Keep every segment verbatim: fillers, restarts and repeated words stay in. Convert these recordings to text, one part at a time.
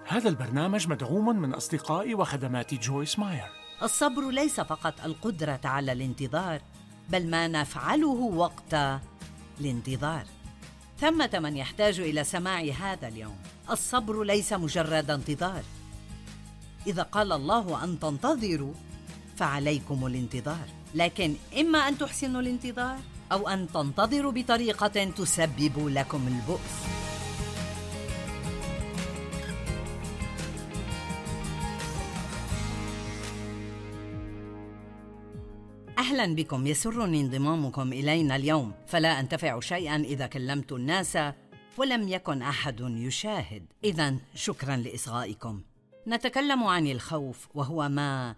هذا البرنامج مدعوم من أصدقاء وخدمات جويس ماير. الصبر ليس فقط القدرة على الانتظار، بل ما نفعله وقت الانتظار. ثمة من يحتاج إلى سماع هذا اليوم. الصبر ليس مجرد انتظار. إذا قال الله أن تنتظروا فعليكم الانتظار، لكن إما أن تحسنوا الانتظار أو أن تنتظروا بطريقة تسبب لكم البؤس. أهلاً بكم، يسرني انضمامكم إلينا اليوم، فلا أنتفع شيئاً إذا كلمت الناس ولم يكن أحد يشاهد. إذن شكراً لإصغائكم. نتكلم عن الخوف، وهو ما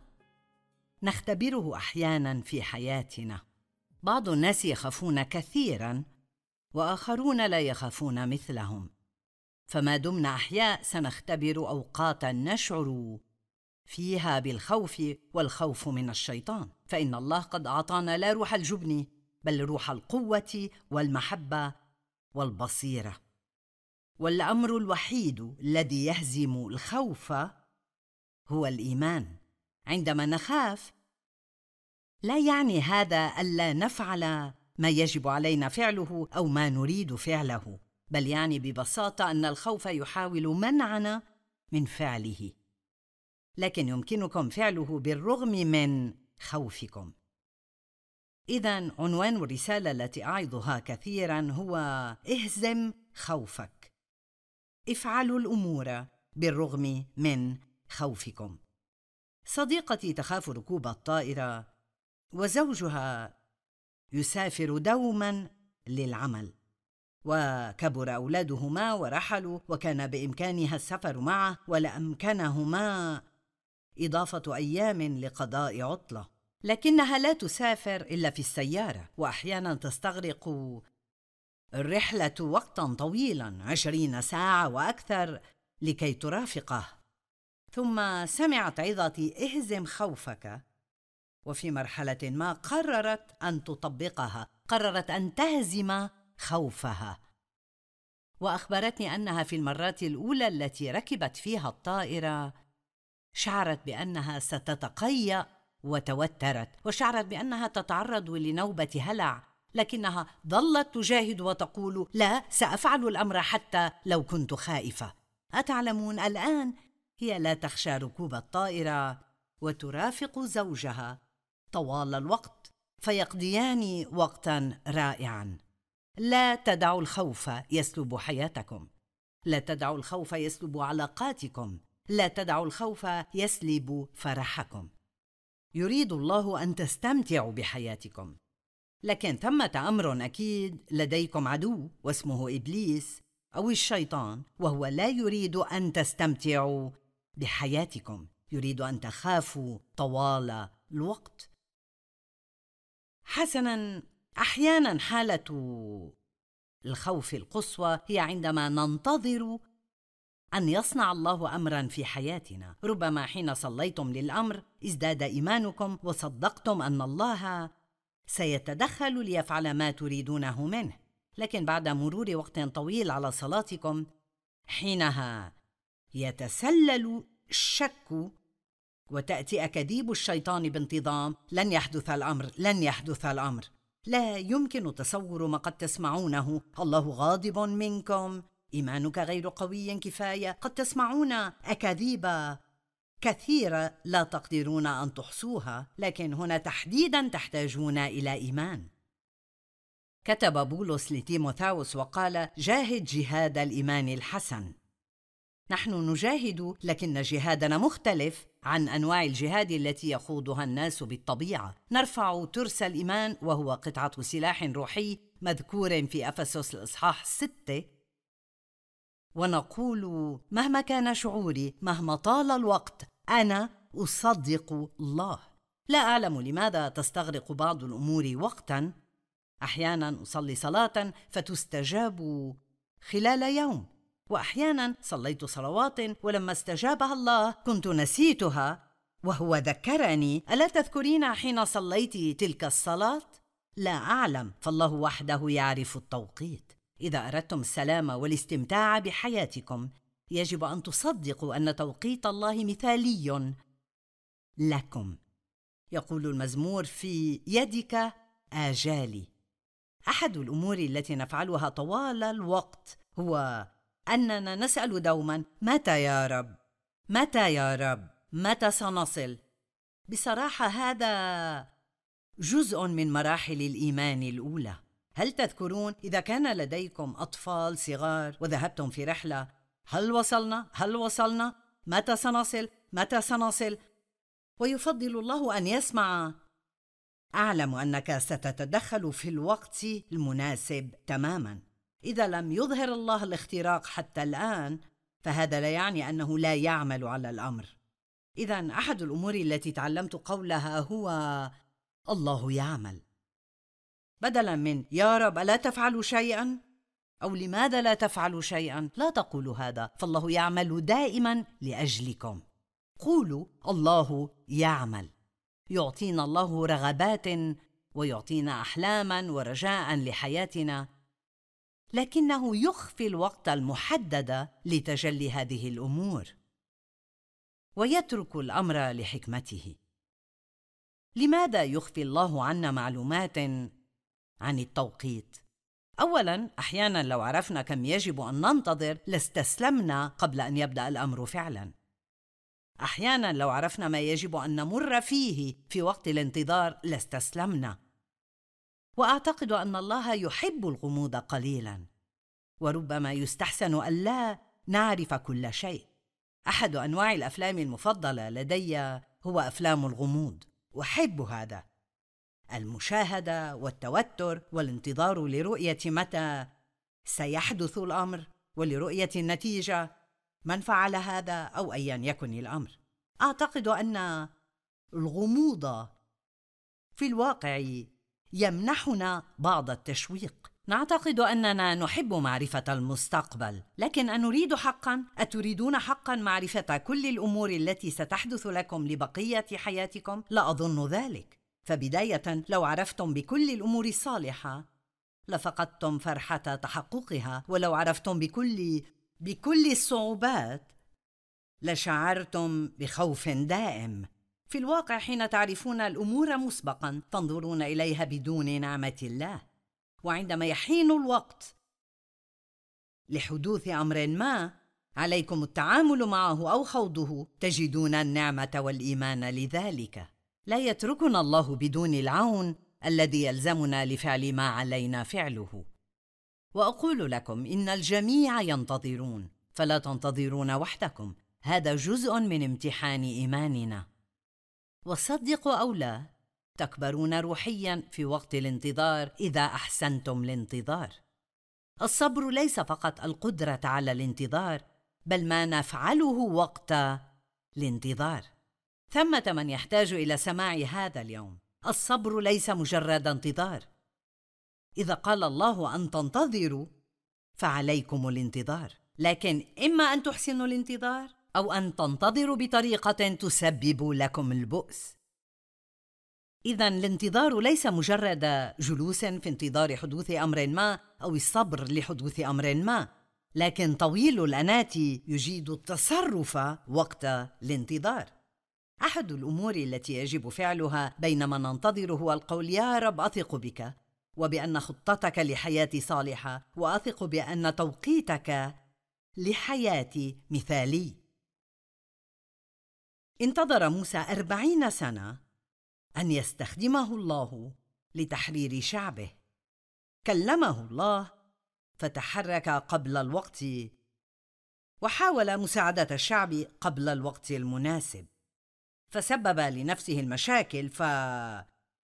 نختبره أحياناً في حياتنا. بعض الناس يخافون كثيراً وآخرون لا يخافون مثلهم، فما دمنا أحياء سنختبر أوقاتاً نشعر فيها بالخوف، والخوف من الشيطان، فإن الله قد أعطانا لا روح الجبن بل روح القوة والمحبة والبصيرة. والأمر الوحيد الذي يهزم الخوف هو الإيمان. عندما نخاف لا يعني هذا ألا نفعل ما يجب علينا فعله أو ما نريد فعله، بل يعني ببساطة أن الخوف يحاول منعنا من فعله، لكن يمكنكم فعله بالرغم من خوفكم. إذن عنوان الرسالة التي أعظها كثيراً هو اهزم خوفك. افعلوا الأمور بالرغم من خوفكم. صديقتي تخاف ركوب الطائرة، وزوجها يسافر دوماً للعمل، وكبر أولادهما ورحلوا، وكان بإمكانها السفر معه، ولأمكنهما إضافة أيام لقضاء عطلة، لكنها لا تسافر إلا في السيارة، وأحياناً تستغرق الرحلة وقتاً طويلاً، عشرين ساعة وأكثر، لكي ترافقه. ثم سمعت عظتي اهزم خوفك، وفي مرحلة ما قررت أن تطبقها، قررت أن تهزم خوفها، وأخبرتني أنها في المرات الأولى التي ركبت فيها الطائرة شعرت بأنها ستتقيأ وتوترت، وشعرت بأنها تتعرض لنوبة هلع، لكنها ظلت تجاهد وتقول: لا، سأفعل الأمر حتى لو كنت خائفة. أتعلمون، الآن هي لا تخشى ركوب الطائرة، وترافق زوجها طوال الوقت، فيقضيان وقتاً رائعاً. لا تدعوا الخوف يسلب حياتكم، لا تدعوا الخوف يسلب علاقاتكم، لا تدعوا الخوف يسلب فرحكم. يريد الله أن تستمتعوا بحياتكم، لكن ثمة أمر أكيد لديكم عدو واسمه إبليس أو الشيطان، وهو لا يريد أن تستمتعوا بحياتكم، يريد أن تخافوا طوال الوقت. حسناً، أحياناً حالة الخوف القصوى هي عندما ننتظر أن يصنع الله أمراً في حياتنا. ربما حين صليتم للأمر ازداد إيمانكم وصدقتم أن الله سيتدخل ليفعل ما تريدونه منه، لكن بعد مرور وقت طويل على صلاتكم، حينها يتسلل الشك وتأتي أكاذيب الشيطان بانتظام: لن يحدث الأمر، لن يحدث الأمر. لا يمكن تصور ما قد تسمعونه: الله غاضب منكم، إيمانك غير قوي كفاية. قد تسمعون أكاذيب كثيرة لا تقدرون أن تحصوها، لكن هنا تحديداً تحتاجون إلى إيمان. كتب بولس لتيموثاوس وقال: جاهد جهاد الإيمان الحسن. نحن نجاهد، لكن جهادنا مختلف عن أنواع الجهاد التي يخوضها الناس بالطبيعة. نرفع ترس الإيمان، وهو قطعة سلاح روحي مذكور في أفسس الإصحاح ستة، ونقول: مهما كان شعوري، مهما طال الوقت، أنا أصدق الله. لا أعلم لماذا تستغرق بعض الأمور وقتاً. أحياناً أصلي صلاة فتستجاب خلال يوم، وأحياناً صليت صلوات ولما استجابها الله كنت نسيتها وهو ذكرني: ألا تذكرين حين صليت تلك الصلاة؟ لا أعلم، فالله وحده يعرف التوقيت. إذا أردتم السلام والاستمتاع بحياتكم، يجب أن تصدقوا أن توقيت الله مثالي لكم. يقول المزمور: في يدك آجالي. أحد الأمور التي نفعلها طوال الوقت هو أننا نسأل دوما: متى يا رب؟ متى يا رب؟ متى سنصل؟ بصراحة هذا جزء من مراحل الإيمان الأولى. هل تذكرون إذا كان لديكم أطفال صغار وذهبتم في رحلة: هل وصلنا؟ هل وصلنا؟ متى سنصل؟ متى سنصل؟ ويفضل الله أن يسمع: أعلم أنك ستتدخل في الوقت المناسب تماماً. إذا لم يظهر الله الاختراق حتى الآن، فهذا لا يعني أنه لا يعمل على الأمر. إذن أحد الأمور التي تعلمت قولها هو: الله يعمل. بدلاً من يا رب ألا تفعل شيئاً؟ أو لماذا لا تفعل شيئاً؟ لا تقولوا هذا، فالله يعمل دائماً لأجلكم. قولوا: الله يعمل. يعطينا الله رغبات ويعطينا أحلاماً ورجاءً لحياتنا، لكنه يخفي الوقت المحدد لتجلي هذه الأمور ويترك الأمر لحكمته. لماذا يخفي الله عنا معلومات عن التوقيت؟ أولاً، أحياناً لو عرفنا كم يجب أن ننتظر لاستسلمنا قبل أن يبدأ الأمر فعلاً. أحياناً لو عرفنا ما يجب أن نمر فيه في وقت الانتظار لاستسلمنا. وأعتقد أن الله يحب الغموض قليلاً، وربما يستحسن ألا نعرف كل شيء. أحد أنواع الأفلام المفضلة لدي هو أفلام الغموض، أحب هذا: المشاهدة والتوتر والانتظار لرؤية متى سيحدث الأمر ولرؤية النتيجة، من فعل هذا أو أيا يكن الأمر. أعتقد أن الغموض في الواقع يمنحنا بعض التشويق. نعتقد أننا نحب معرفة المستقبل، لكن أنريد حقاً؟ أتريدون حقاً معرفة كل الأمور التي ستحدث لكم لبقية حياتكم؟ لا أظن ذلك. فبداية، لو عرفتم بكل الأمور الصالحة لفقدتم فرحة تحققها، ولو عرفتم بكل بكل الصعوبات لشعرتم بخوف دائم. في الواقع، حين تعرفون الأمور مسبقاً تنظرون إليها بدون نعمة الله، وعندما يحين الوقت لحدوث أمر ما عليكم التعامل معه أو خوضه تجدون النعمة والإيمان لذلك. لا يتركنا الله بدون العون الذي يلزمنا لفعل ما علينا فعله. وأقول لكم إن الجميع ينتظرون، فلا تنتظرون وحدكم. هذا جزء من امتحان إيماننا. وصدقوا أو لا، تكبرون روحياً في وقت الانتظار إذا أحسنتم الانتظار. الصبر ليس فقط القدرة على الانتظار، بل ما نفعله وقت الانتظار. ثمة من يحتاج إلى سماع هذا اليوم. الصبر ليس مجرد انتظار. إذا قال الله أن تنتظروا فعليكم الانتظار، لكن إما أن تحسنوا الانتظار أو أن تنتظروا بطريقة تسبب لكم البؤس. إذن الانتظار ليس مجرد جلوس في انتظار حدوث أمر ما أو الصبر لحدوث أمر ما، لكن طويل الأنات يجيد التصرف وقت الانتظار. أحد الأمور التي يجب فعلها بينما ننتظر هو القول: يا رب أثق بك وبأن خطتك لحياتي صالحة، وأثق بأن توقيتك لحياتي مثالي. انتظر موسى أربعين سنة أن يستخدمه الله لتحرير شعبه. كلمه الله فتحرك قبل الوقت، وحاول مساعدة الشعب قبل الوقت المناسب، فسبب لنفسه المشاكل، فهرب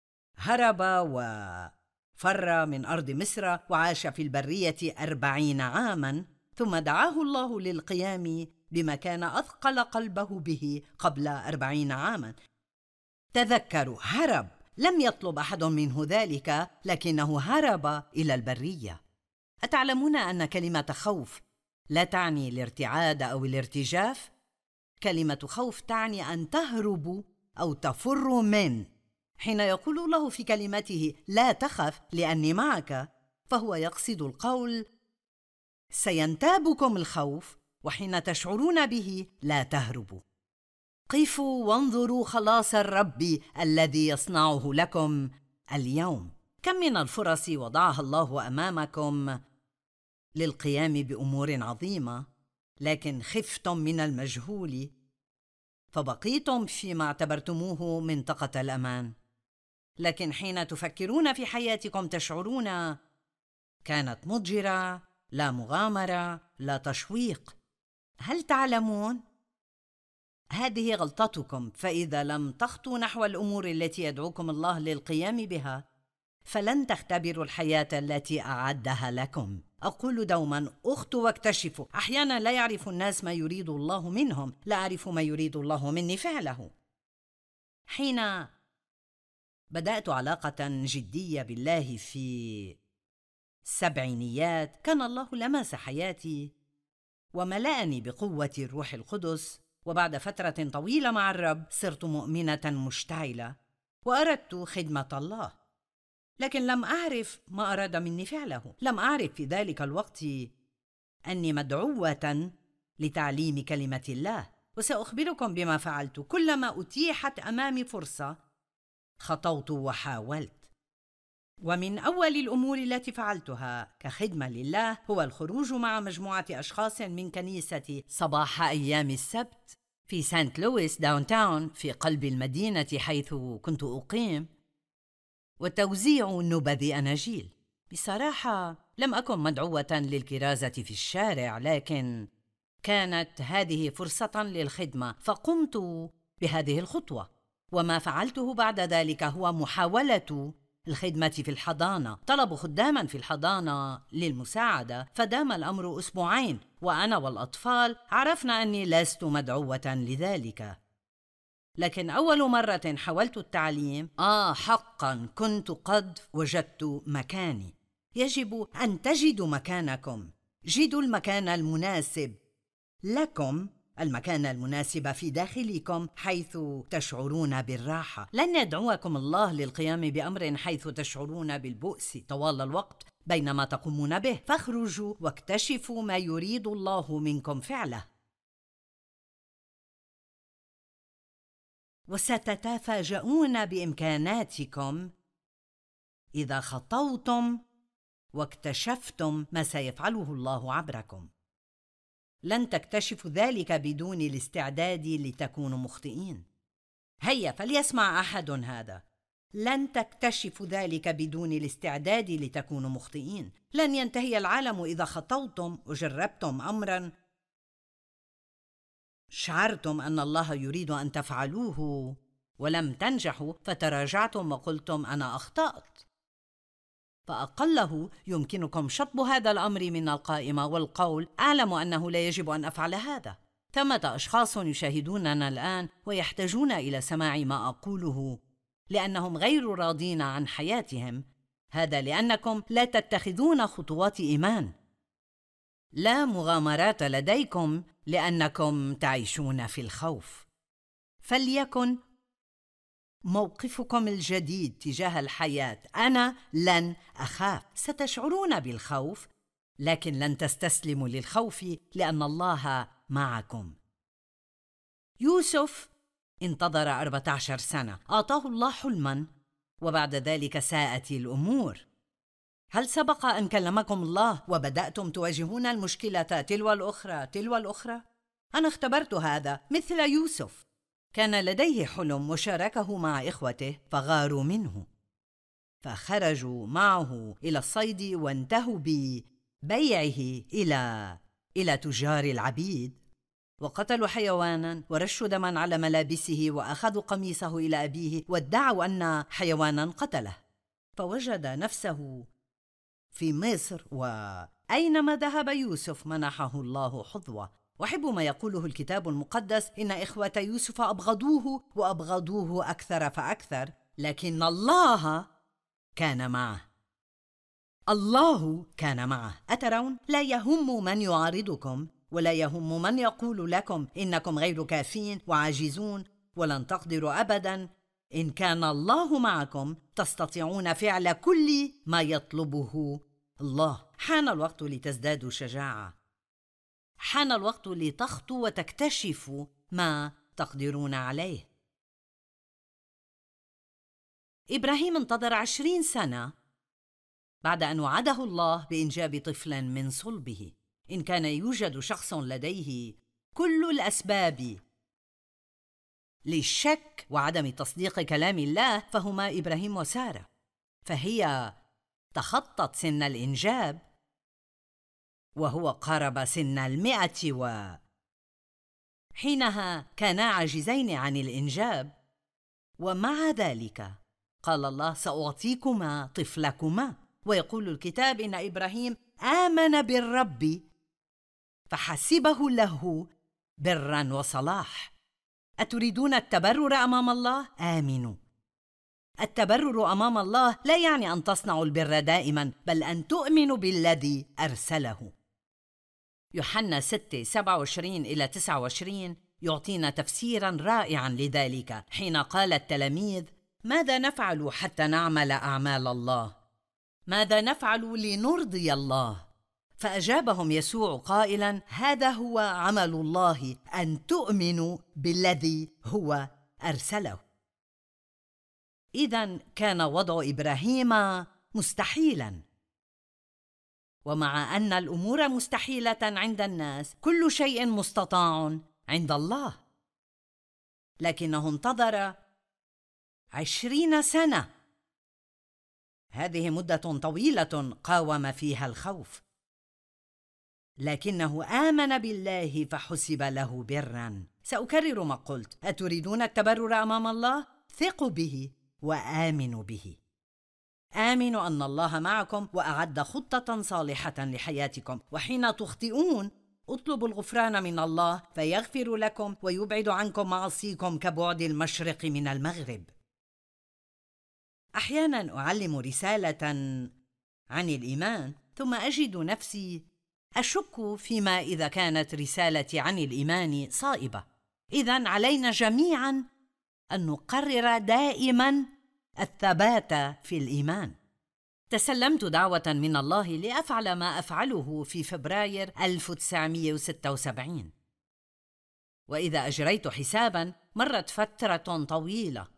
وفر من أرض مصر وعاش في البرية أربعين عاماً، ثم دعاه الله للقيام بما كان أثقل قلبه به قبل أربعين عاماً. تذكروا، هرب، لم يطلب أحد منه ذلك، لكنه هرب إلى البرية. أتعلمون أن كلمة خوف لا تعني الارتعاد أو الارتجاف؟ كلمة خوف تعني أن تهربوا أو تفروا من. حين يقول الله في كلمته لا تخف لأني معك، فهو يقصد القول: سينتابكم الخوف وحين تشعرون به لا تهربوا. قفوا وانظروا خلاص الرب الذي يصنعه لكم اليوم. كم من الفرص وضعها الله أمامكم للقيام بأمور عظيمة، لكن خفتم من المجهول فبقيتم فيما اعتبرتموه منطقة الأمان. لكن حين تفكرون في حياتكم تشعرون كانت مضجرة، لا مغامرة، لا تشويق. هل تعلمون؟ هذه غلطتكم، فإذا لم تخطوا نحو الأمور التي يدعوكم الله للقيام بها فلن تختبروا الحياة التي أعدها لكم. أقول دوما: أخطوا واكتشفوا. أحيانا لا يعرف الناس ما يريد الله منهم، لا أعرف ما يريد الله مني فعله. حين بدأت علاقة جدية بالله في السبعينيات كان الله لمس حياتي وملأني بقوة الروح القدس، وبعد فترة طويلة مع الرب صرت مؤمنة مشتعلة وأردت خدمة الله، لكن لم أعرف ما أراد مني فعله. لم أعرف في ذلك الوقت أني مدعوة لتعليم كلمة الله، وسأخبركم بما فعلت. كلما أتيحت أمامي فرصة خطوت وحاولت، ومن أول الأمور التي فعلتها كخدمة لله هو الخروج مع مجموعة أشخاص من كنيستي صباح أيام السبت في سانت لويس داون تاون في قلب المدينة حيث كنت أقيم، وتوزيع نبذ أناجيل. بصراحة لم أكن مدعوة للكرازة في الشارع، لكن كانت هذه فرصة للخدمة فقمت بهذه الخطوة. وما فعلته بعد ذلك هو محاولة الخدمة في الحضانة. طلبوا خداما في الحضانة للمساعدة، فدام الأمر أسبوعين وأنا والأطفال عرفنا أني لست مدعوة لذلك. لكن أول مرة حاولت التعليم آه حقا كنت قد وجدت مكاني. يجب أن تجدوا مكانكم. جدوا المكان المناسب لكم، المكان المناسب في داخلكم حيث تشعرون بالراحة. لن يدعوكم الله للقيام بأمر حيث تشعرون بالبؤس طوال الوقت بينما تقومون به، فاخرجوا واكتشفوا ما يريد الله منكم فعله. وستتفاجؤون بإمكاناتكم إذا خطوتم واكتشفتم ما سيفعله الله عبركم. لن تكتشفوا ذلك بدون الاستعداد لتكونوا مخطئين. هيا فليسمع أحد هذا: لن تكتشفوا ذلك بدون الاستعداد لتكونوا مخطئين. لن ينتهي العالم إذا خطوتم وجربتم أمراً شعرتم أن الله يريد أن تفعلوه ولم تنجحوا فتراجعتم وقلتم أنا أخطأت. فأقله يمكنكم شطب هذا الأمر من القائمة والقول أعلم أنه لا يجب أن أفعل هذا. ثمة أشخاص يشاهدوننا الآن ويحتاجون إلى سماع ما أقوله لأنهم غير راضين عن حياتهم. هذا لأنكم لا تتخذون خطوات إيمان. لا مغامرات لديكم لأنكم تعيشون في الخوف. فليكن موقفكم الجديد تجاه الحياة: أنا لن أخاف. ستشعرون بالخوف لكن لن تستسلموا للخوف لأن الله معكم. يوسف انتظر أربعة عشر سنة، أعطاه الله حلماً وبعد ذلك ساءت الأمور. هل سبق أن كلمكم الله وبدأتم تواجهون المشكلة تلو الأخرى تلو الأخرى؟ أنا اختبرت هذا مثل يوسف. كان لديه حلم وشاركه مع إخوته فغاروا منه، فخرجوا معه إلى الصيد وانتهوا ببيعه إلى إلى تجار العبيد، وقتلوا حيوانا ورشوا دما على ملابسه وأخذوا قميصه إلى أبيه وادعوا أن حيوانا قتله. فوجد نفسه في مصر، وأينما ذهب يوسف منحه الله حظوة. وأحب ما يقوله الكتاب المقدس: إن إخوة يوسف أبغضوه وأبغضوه أكثر فأكثر، لكن الله كان معه. الله كان معه. أترون؟ لا يهم من يعارضكم ولا يهم من يقول لكم إنكم غير كافين وعاجزون ولن تقدروا أبداً. إن كان الله معكم تستطيعون فعل كل ما يطلبه الله. حان الوقت لتزدادوا شجاعة. حان الوقت لتخطوا وتكتشفوا ما تقدرون عليه. إبراهيم انتظر عشرين سنة بعد أن وعده الله بإنجاب طفل من صلبه. إن كان يوجد شخص لديه كل الأسباب للشك وعدم تصديق كلام الله فهما إبراهيم وسارة، فهي تخطت سن الإنجاب وهو قارب سن المئة، وحينها كانا عاجزين عن الإنجاب، ومع ذلك قال الله: سأعطيكما طفلكما. ويقول الكتاب إن إبراهيم آمن بالرب فحسبه له برا وصلاح. أتريدون التبرر أمام الله؟ آمنوا. التبرر أمام الله لا يعني أن تصنعوا البر دائما، بل أن تؤمنوا بالذي أرسله. يوحنا ستة سبعة وعشرين إلى تسعة وعشرين يعطينا تفسيرا رائعا لذلك، حين قال التلاميذ: ماذا نفعل حتى نعمل أعمال الله؟ ماذا نفعل لنرضي الله؟ فأجابهم يسوع قائلا: هذا هو عمل الله، أن تؤمنوا بالذي هو أرسله. إذن كان وضع إبراهيم مستحيلا، ومع أن الأمور مستحيلة عند الناس، كل شيء مستطاع عند الله. لكنه انتظر عشرين سنة، هذه مدة طويلة قاوم فيها الخوف، لكنه آمن بالله فحسب له برا. سأكرر ما قلت: أتريدون التبرر أمام الله؟ ثقوا به وآمنوا به. آمنوا أن الله معكم وأعد خطة صالحة لحياتكم، وحين تخطئون اطلبوا الغفران من الله فيغفر لكم ويبعد عنكم معاصيكم كبعد المشرق من المغرب. أحيانا أعلم رسالة عن الإيمان ثم أجد نفسي أشك فيما إذا كانت رسالتي عن الإيمان صائبة. إذن علينا جميعا أن نقرر دائما الثبات في الإيمان. تسلمت دعوة من الله لأفعل ما أفعله في فبراير ألف وتسعمائة وستة وسبعين، وإذا أجريت حسابا مرت فترة طويلة،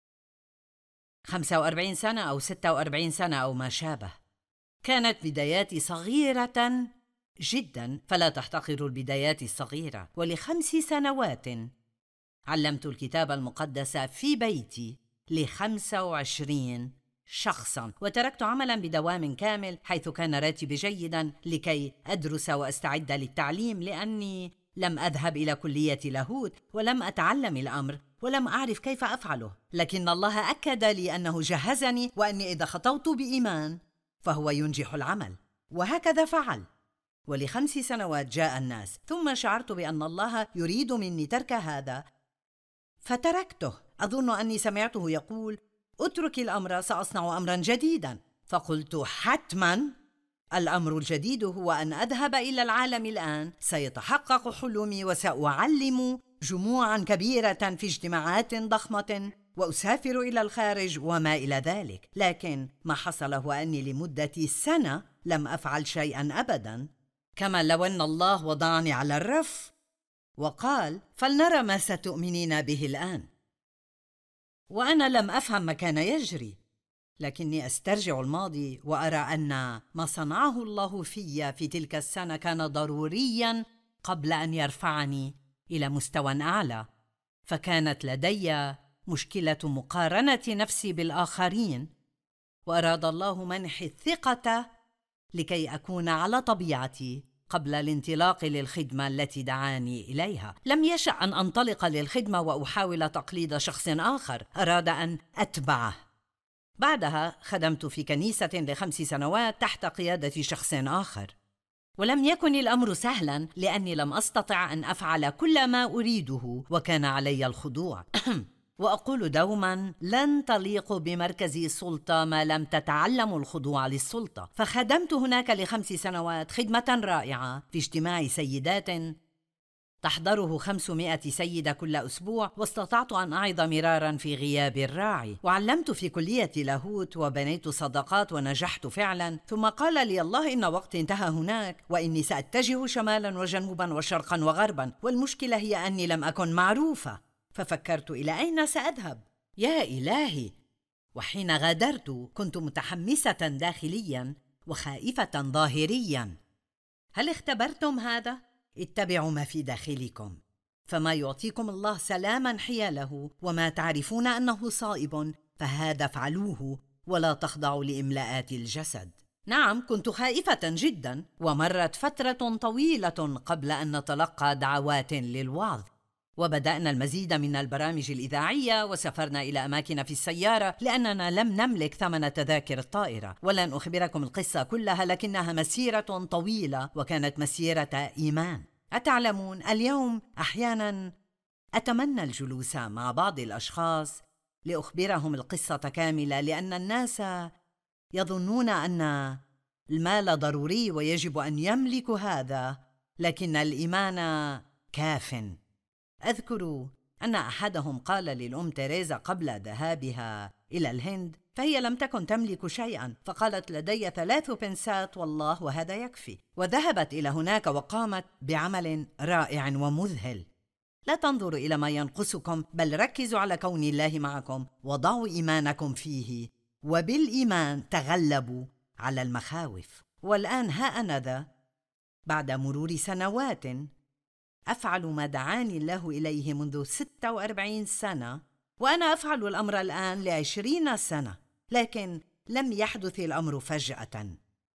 خمسة وأربعين سنة أو ستة وأربعين سنة أو ما شابه. كانت بداياتي صغيرة جدا، فلا تحتقروا البدايات الصغيرة. ولخمس سنوات علمت الكتاب المقدس في بيتي لخمسة وعشرين شخصا، وتركت عملا بدوام كامل حيث كان راتبي جيدا لكي أدرس وأستعد للتعليم، لأني لم أذهب إلى كلية لاهوت ولم أتعلم الأمر ولم أعرف كيف أفعله. لكن الله أكد لي أنه جهزني، وأني إذا خطوت بإيمان فهو ينجح العمل، وهكذا فعل. ولخمس سنوات جاء الناس، ثم شعرت بأن الله يريد مني ترك هذا فتركته. أظن أني سمعته يقول: اترك الأمر، سأصنع أمرا جديدا. فقلت: حتما الأمر الجديد هو أن أذهب إلى العالم الآن، سيتحقق حلمي وسأعلم جموعا كبيرة في اجتماعات ضخمة وأسافر إلى الخارج وما إلى ذلك. لكن ما حصل هو أني لمدة سنة لم أفعل شيئا أبدا، كما لو أن الله وضعني على الرف وقال: فلنرى ما ستؤمنين به الآن. وأنا لم أفهم ما كان يجري، لكني أسترجع الماضي وأرى أن ما صنعه الله في في تلك السنة كان ضروريا قبل أن يرفعني إلى مستوى أعلى. فكانت لدي مشكلة مقارنة نفسي بالآخرين، وأراد الله منحي الثقة لكي أكون على طبيعتي قبل الانطلاق للخدمة التي دعاني إليها. لم يشأ أن أنطلق للخدمة وأحاول تقليد شخص آخر، أراد أن أتبعه. بعدها خدمت في كنيسة لخمس سنوات تحت قيادة شخص آخر، ولم يكن الأمر سهلا لأني لم أستطع أن أفعل كل ما أريده وكان علي الخضوع. وأقول دوما: لن تليق بمركز سلطة ما لم تتعلموا الخضوع للسلطة. فخدمت هناك لخمس سنوات خدمة رائعة في اجتماع سيدات تحضره خمسمائة سيدة كل أسبوع، واستطعت أن أعظ مرارا في غياب الراعي، وعلمت في كلية لاهوت وبنيت صداقات ونجحت فعلا. ثم قال لي الله إن وقتي انتهى هناك، وإني سأتجه شمالا وجنوبا وشرقا وغربا، والمشكلة هي أني لم أكن معروفة. ففكرت إلى أين سأذهب؟ يا إلهي! وحين غادرت كنت متحمسة داخليا وخائفة ظاهريا. هل اختبرتم هذا؟ اتبعوا ما في داخلكم، فما يعطيكم الله سلاما حياله، وما تعرفون أنه صائب فهذا فعلوه، ولا تخضعوا لإملاءات الجسد. نعم، كنت خائفة جدا، ومرت فترة طويلة قبل أن نتلقى دعوات للوعظ، وبدأنا المزيد من البرامج الإذاعية، وسافرنا إلى أماكن في السيارة لأننا لم نملك ثمن تذاكر الطائرة. ولن أخبركم القصة كلها، لكنها مسيرة طويلة وكانت مسيرة إيمان. أتعلمون، اليوم أحيانا أتمنى الجلوس مع بعض الأشخاص لأخبرهم القصة كاملة، لأن الناس يظنون أن المال ضروري ويجب أن يملكوا هذا، لكن الإيمان كافٍ. أذكر أن أحدهم قال للأم تيريزا قبل ذهابها إلى الهند، فهي لم تكن تملك شيئا، فقالت لدي ثلاث بنسات والله وهذا يكفي، وذهبت إلى هناك وقامت بعمل رائع ومذهل. لا تنظروا إلى ما ينقصكم، بل ركزوا على كون الله معكم وضعوا إيمانكم فيه، وبالإيمان تغلبوا على المخاوف. والآن ها أنا ذا بعد مرور سنوات أفعل ما دعاني الله إليه منذ ستة وأربعين سنة، وأنا أفعل الأمر الآن لعشرين سنة، لكن لم يحدث الأمر فجأة.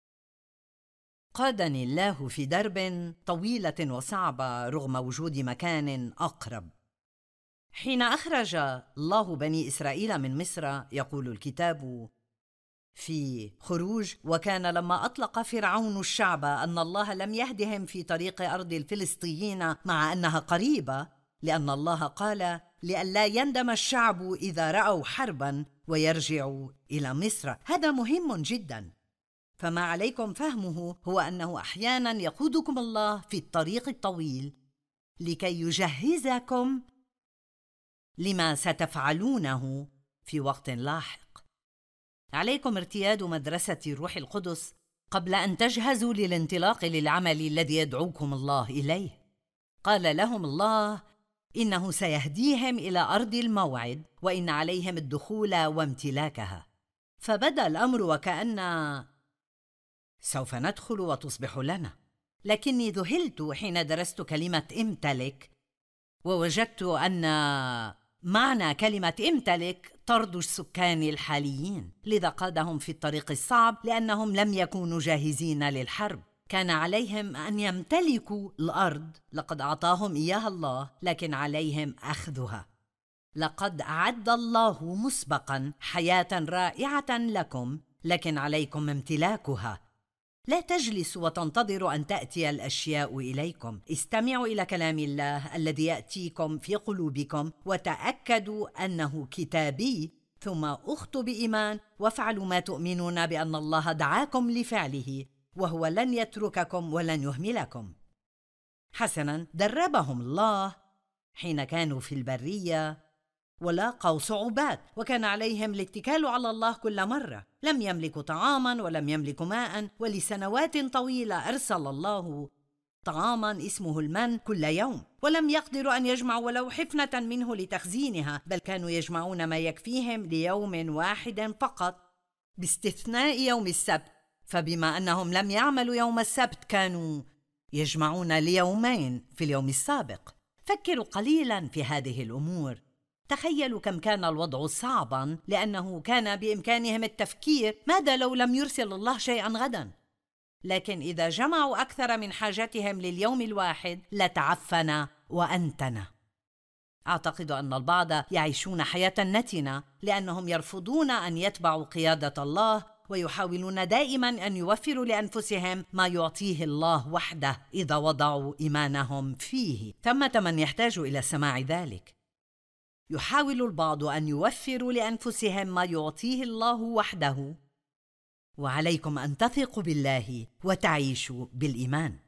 قادني الله في درب طويلة وصعبة رغم وجود مكان أقرب. حين أخرج الله بني إسرائيل من مصر، يقول الكتاب في خروج: وكان لما أطلق فرعون الشعب أن الله لم يهدهم في طريق أرض الفلسطيين مع أنها قريبة، لأن الله قال لئلا يندم الشعب إذا رأوا حربا ويرجعوا إلى مصر. هذا مهم جدا، فما عليكم فهمه هو أنه أحيانا يقودكم الله في الطريق الطويل لكي يجهزكم لما ستفعلونه في وقت لاحق. عليكم ارتياد مدرسة الروح القدس قبل أن تجهزوا للانطلاق للعمل الذي يدعوكم الله إليه. قال لهم الله إنه سيهديهم إلى أرض الموعد، وإن عليهم الدخول وامتلاكها. فبدأ الأمر وكأن سوف ندخل وتصبح لنا، لكني ذهلت حين درست كلمة امتلك، ووجدت أن معنى كلمة امتلك طرد السكان الحاليين، لذا قادهم في الطريق الصعب لأنهم لم يكونوا جاهزين للحرب. كان عليهم أن يمتلكوا الأرض، لقد أعطاهم إياها الله، لكن عليهم أخذها. لقد أعد الله مسبقا حياة رائعة لكم، لكن عليكم امتلاكها. لا تجلسوا وتنتظروا أن تأتي الأشياء إليكم، استمعوا إلى كلام الله الذي يأتيكم في قلوبكم، وتأكدوا أنه كتابي، ثم أخطوا بإيمان وافعلوا ما تؤمنون بأن الله دعاكم لفعله، وهو لن يترككم ولن يهملكم. حسناً، دربهم الله حين كانوا في البرية ولاقوا صعوبات، وكان عليهم الاتكال على الله كل مرة. لم يملكوا طعاماً ولم يملكوا ماءً، ولسنوات طويلة أرسل الله طعاماً اسمه المن كل يوم، ولم يقدروا أن يجمعوا ولو حفنة منه لتخزينها، بل كانوا يجمعون ما يكفيهم ليوم واحد فقط باستثناء يوم السبت، فبما أنهم لم يعملوا يوم السبت كانوا يجمعون ليومين في اليوم السابق. فكروا قليلاً في هذه الأمور. تخيلوا كم كان الوضع صعباً، لأنه كان بإمكانهم التفكير: ماذا لو لم يرسل الله شيئاً غداً؟ لكن إذا جمعوا أكثر من حاجتهم لليوم الواحد لتعفن وأنتن. أعتقد أن البعض يعيشون حياة نتنة لأنهم يرفضون أن يتبعوا قيادة الله، ويحاولون دائماً أن يوفروا لأنفسهم ما يعطيه الله وحده إذا وضعوا إيمانهم فيه. ثمة من يحتاج إلى سماع ذلك. يحاول البعض أن يوفروا لأنفسهم ما يعطيه الله وحده، وعليكم أن تثقوا بالله وتعيشوا بالإيمان.